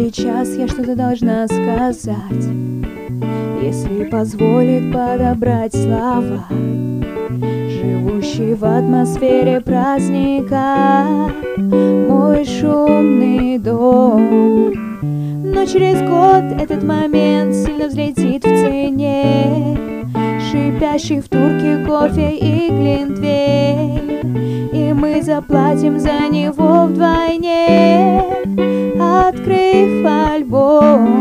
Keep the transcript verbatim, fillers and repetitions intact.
сейчас я что-то должна сказать, если позволит подобрать слова, живущий в атмосфере праздника, мой шумный дом. Но через год этот момент сильно взлетит в цене, шипящий в турке кофе и глинтвейн, и мы заплатим за него вдвойне, открыв альбом.